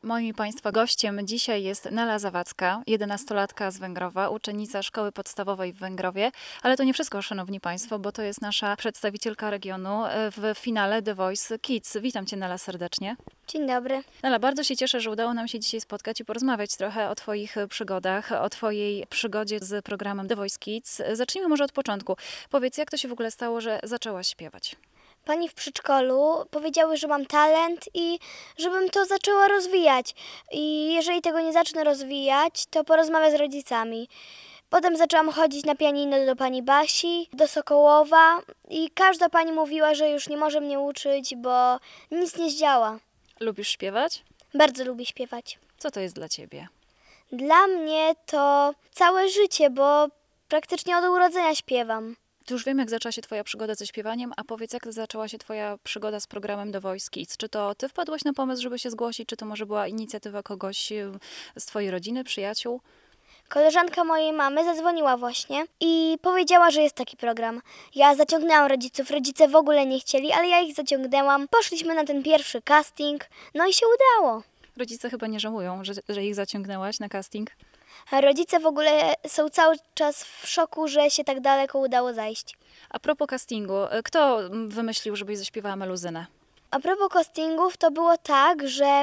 Moim Państwa gościem dzisiaj jest Nela Zawadzka, 11-latka z Węgrowa, uczennica szkoły podstawowej w Węgrowie. Ale to nie wszystko, szanowni Państwo, bo to jest nasza przedstawicielka regionu w finale The Voice Kids. Witam Cię, Nela, serdecznie. Dzień dobry. Nela, bardzo się cieszę, że udało nam się dzisiaj spotkać i porozmawiać trochę o Twoich przygodach, o Twojej przygodzie z programem The Voice Kids. Zacznijmy może od początku. Powiedz, jak to się w ogóle stało, że zaczęłaś śpiewać? Pani w przedszkolu powiedziały, że mam talent i żebym to zaczęła rozwijać. I jeżeli tego nie zacznę rozwijać, to porozmawiam z rodzicami. Potem zaczęłam chodzić na pianino do pani Basi, do Sokołowa i każda pani mówiła, że już nie może mnie uczyć, bo nic nie zdziała. Lubisz śpiewać? Bardzo lubię śpiewać. Co to jest dla Ciebie? Dla mnie to całe życie, bo praktycznie od urodzenia śpiewam. Już wiem, jak zaczęła się Twoja przygoda ze śpiewaniem, a powiedz, jak zaczęła się Twoja przygoda z programem The Voice Kids? Czy to Ty wpadłaś na pomysł, żeby się zgłosić, czy to może była inicjatywa kogoś z Twojej rodziny, przyjaciół? Koleżanka mojej mamy zadzwoniła właśnie i powiedziała, że jest taki program. Ja zaciągnęłam rodziców, rodzice w ogóle nie chcieli, ale ja ich zaciągnęłam. Poszliśmy na ten pierwszy casting, no i się udało. Rodzice chyba nie żałują, że ich zaciągnęłaś na casting? A rodzice w ogóle są cały czas w szoku, że się tak daleko udało zajść. A propos castingu, kto wymyślił, żebyś zaśpiewała meluzynę? A propos castingów, to było tak, że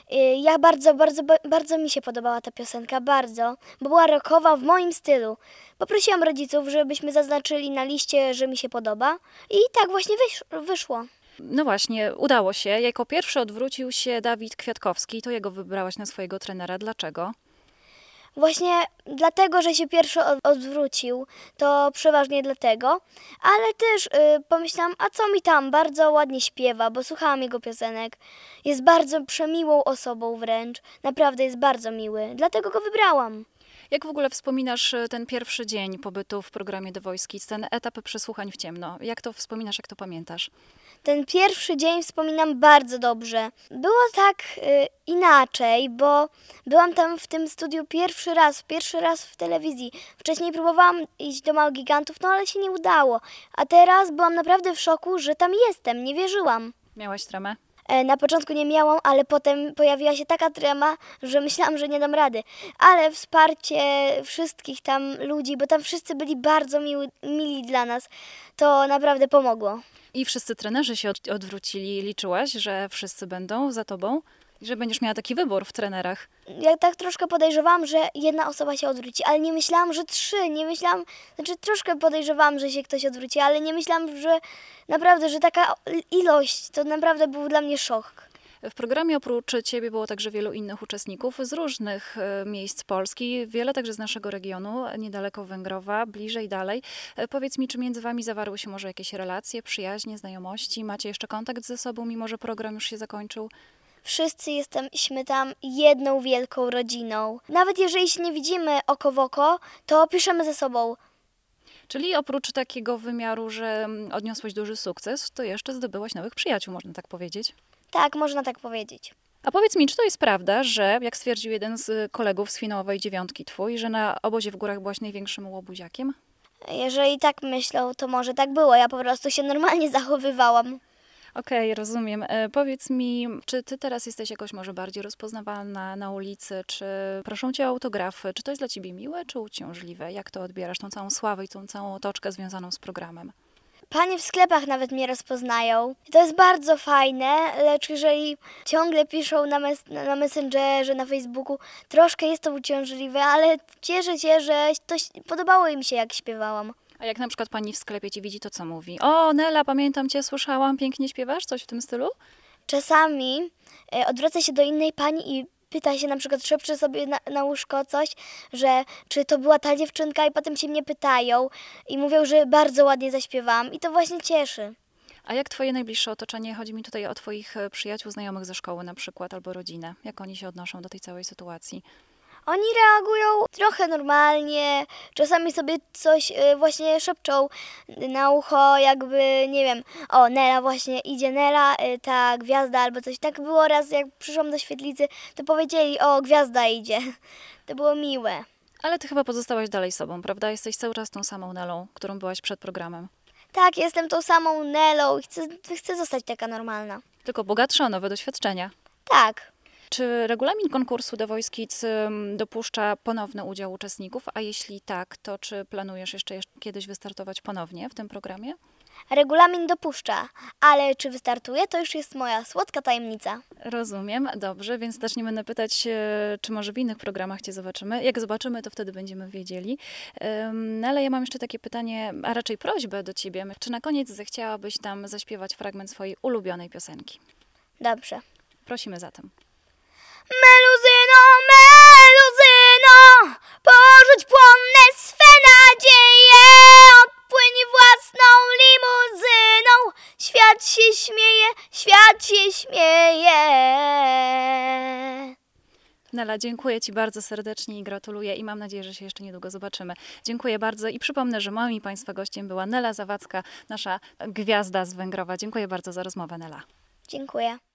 ja bardzo mi się podobała ta piosenka, bardzo, bo była rockowa w moim stylu. Poprosiłam rodziców, żebyśmy zaznaczyli na liście, że mi się podoba i tak właśnie wyszło. No właśnie, udało się. Jako pierwszy odwrócił się Dawid Kwiatkowski. To jego wybrałaś na swojego trenera. Dlaczego? Właśnie dlatego, że się pierwszy odwrócił, to przeważnie dlatego, ale też pomyślałam, a co mi tam, bardzo ładnie śpiewa, bo słuchałam jego piosenek. Jest bardzo przemiłą osobą wręcz, naprawdę jest bardzo miły, dlatego go wybrałam. Jak w ogóle wspominasz ten pierwszy dzień pobytu w programie The Voice Kids, ten etap przesłuchań w ciemno? Jak to wspominasz, jak to pamiętasz? Ten pierwszy dzień wspominam bardzo dobrze. Było tak inaczej, bo byłam tam w tym studiu pierwszy raz w telewizji. Wcześniej próbowałam iść do Małych Gigantów, no ale się nie udało. A teraz byłam naprawdę w szoku, że tam jestem, nie wierzyłam. Miałaś tremę? Na początku nie miałam, ale potem pojawiła się taka trema, że myślałam, że nie dam rady. Ale wsparcie wszystkich tam ludzi, bo tam wszyscy byli bardzo mili dla nas, to naprawdę pomogło. I wszyscy trenerzy się odwrócili. Liczyłaś, że wszyscy będą za tobą? I że będziesz miała taki wybór w trenerach? Ja tak troszkę podejrzewałam, że jedna osoba się odwróci, ale nie myślałam, że 3. Troszkę podejrzewałam, że się ktoś odwróci, ale nie myślałam, że naprawdę, że taka ilość, to naprawdę był dla mnie szok. W programie oprócz Ciebie było także wielu innych uczestników z różnych miejsc Polski, wiele także z naszego regionu, niedaleko Węgrowa, bliżej, dalej. Powiedz mi, czy między Wami zawarły się może jakieś relacje, przyjaźnie, znajomości? Macie jeszcze kontakt ze sobą, mimo że program już się zakończył? Wszyscy jesteśmy tam jedną wielką rodziną. Nawet jeżeli się nie widzimy oko w oko, to piszemy ze sobą. Czyli oprócz takiego wymiaru, że odniosłeś duży sukces, to jeszcze zdobyłaś nowych przyjaciół, można tak powiedzieć. Tak, można tak powiedzieć. A powiedz mi, czy to jest prawda, że jak stwierdził jeden z kolegów z finałowej 9 twój, że na obozie w górach byłaś największym łobuziakiem? Jeżeli tak myślą, to może tak było. Ja po prostu się normalnie zachowywałam. Okej, rozumiem. Powiedz mi, czy ty teraz jesteś jakoś może bardziej rozpoznawalna na ulicy, czy proszą cię o autografy? Czy to jest dla ciebie miłe, czy uciążliwe? Jak to odbierasz, tą całą sławę i tą całą otoczkę związaną z programem? Panie w sklepach nawet mnie rozpoznają. To jest bardzo fajne, lecz jeżeli ciągle piszą na Messengerze, na Facebooku, troszkę jest to uciążliwe, ale cieszę się, że podobało im się, jak śpiewałam. A jak na przykład pani w sklepie cię widzi, to co mówi? O, Nela, pamiętam cię, słyszałam, pięknie śpiewasz? Coś w tym stylu? Czasami odwraca się do innej pani i pyta się, na przykład szepcze sobie na łóżko coś, że czy to była ta dziewczynka i potem się mnie pytają i mówią, że bardzo ładnie zaśpiewałam i to właśnie cieszy. A jak twoje najbliższe otoczenie? Chodzi mi tutaj o twoich przyjaciół, znajomych ze szkoły na przykład, albo rodzinę. Jak oni się odnoszą do tej całej sytuacji? Oni reagują trochę normalnie, czasami sobie coś właśnie szepczą na ucho, jakby, nie wiem, o Nela właśnie, idzie Nela, ta gwiazda albo coś. Tak było raz, jak przyszłam do świetlicy, to powiedzieli, o gwiazda idzie. To było miłe. Ale ty chyba pozostałaś dalej sobą, prawda? Jesteś cały czas tą samą Nelą, którą byłaś przed programem. Tak, jestem tą samą Nelą i chcę zostać taka normalna. Tylko bogatsza o nowe doświadczenia. Tak. Czy regulamin konkursu The Voice Kids dopuszcza ponowny udział uczestników? A jeśli tak, to czy planujesz jeszcze kiedyś wystartować ponownie w tym programie? Regulamin dopuszcza, ale czy wystartuję, to już jest moja słodka tajemnica. Rozumiem, dobrze, więc też nie będę pytać, czy może w innych programach Cię zobaczymy. Jak zobaczymy, to wtedy będziemy wiedzieli. No ale ja mam jeszcze takie pytanie, a raczej prośbę do Ciebie. Czy na koniec zechciałabyś tam zaśpiewać fragment swojej ulubionej piosenki? Dobrze. Prosimy zatem. Meluzyno, meluzyno, porzuć płonne swe nadzieje, odpłyń własną limuzyną, świat się śmieje, świat się śmieje. Nela, dziękuję Ci bardzo serdecznie i gratuluję i mam nadzieję, że się jeszcze niedługo zobaczymy. Dziękuję bardzo i przypomnę, że moim i Państwa gościem była Nela Zawadzka, nasza gwiazda z Węgrowa. Dziękuję bardzo za rozmowę, Nela. Dziękuję.